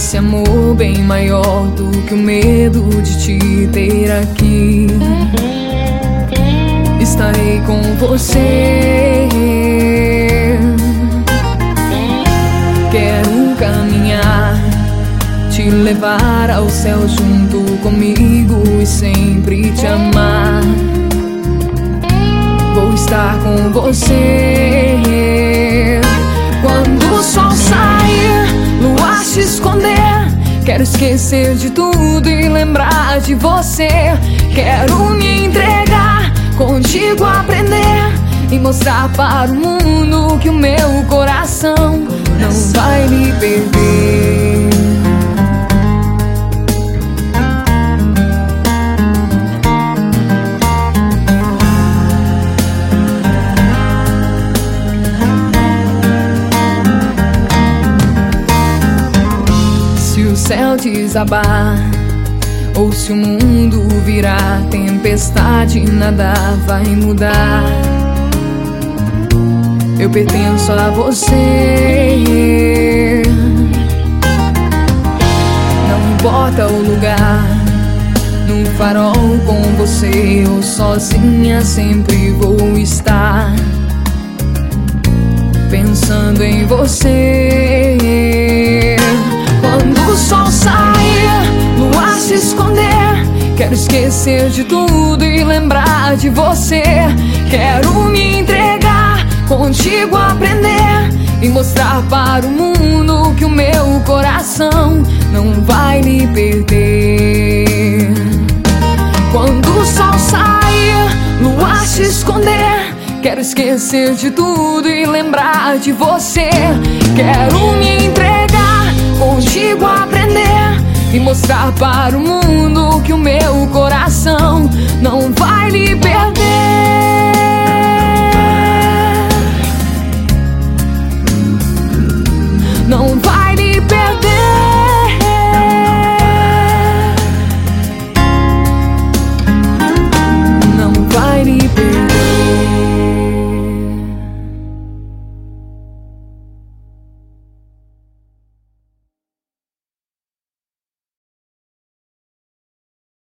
esse amor bem maior do que o medo de te ter aqui. Estarei com você. Quero caminhar, te levar ao céu junto comigo e sempre te amar. Vou estar com você. Quando o sol sair, lua se esconder, quero esquecer de tudo e lembrar de você. Quero me entregar, contigo aprender e mostrar para o mundo que o meu coração não vai me perder. Se o céu desabar ou se o mundo virar tempestade, nada vai mudar. Eu pertenço a você. Não importa o lugar, no farol com você ou sozinha, sempre vou estar pensando em você. Quando o sol sair, lua se esconder, quero esquecer de tudo e lembrar de você. Quero me entregar, contigo aprender e mostrar para o mundo que o meu coração não vai me perder. Quando o sol sair, lua se esconder, quero esquecer de tudo e lembrar de você. Quero me entregar, contigo aprender e mostrar para o mundo que o meu coração não vai lhe perder.